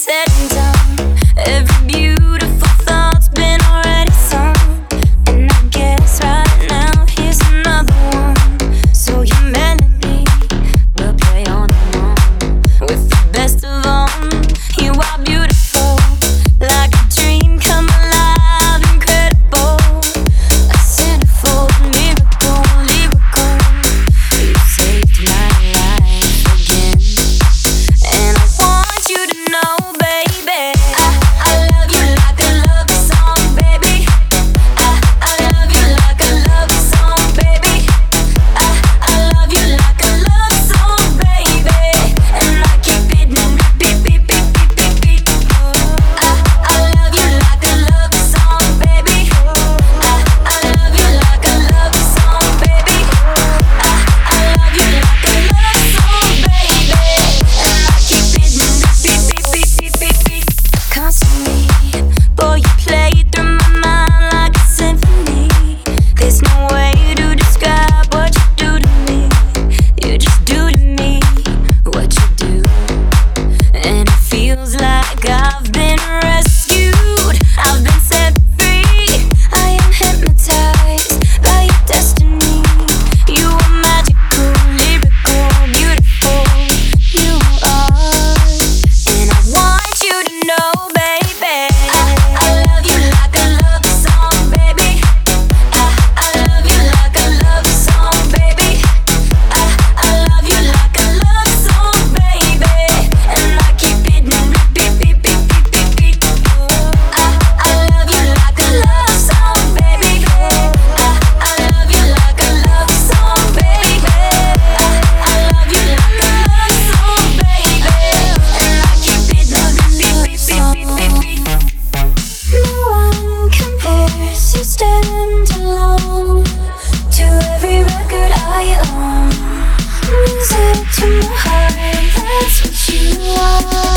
said and done, every beautiful thought's been already sung. And I guess right now here's another one. So your melody will play on and on. With the best of them, you are beautiful, like a dream come alive, incredible. A centerfold miracle, lyrical. You saved my life again. And I want you to know, baby, I love you like a love song, baby. I love you like a love song, baby. I love you like a love song, baby. And I keep it beat, beat, beat, beat, beat, beat. I love you like a love song, baby. I love you like a love song, baby. I love you like a love song, baby. And I keep it beat, beat, beat, beat, beat, beat. Constantly, boy, you play through my mind like a symphony. There's no way to describe what you do to me. You just do to me what you do. And it feels like I've been rescued, I've been set free. I am hypnotized by your destiny. You are magical, lyrical, beautiful. You are. And I want you to know, baby, I love you like a love song, baby. I love you like a love song, baby. I love you like a love song, baby. And I keep it beat, beat, beat, beat, beat, beat. I love you like a love song, baby. I love you like a love song, baby. I love you like a love song, baby. And I keep it beat, beat, beat, beat, beat. No one compares, you stand alone to every record I own. Music to my heart, that's what you are.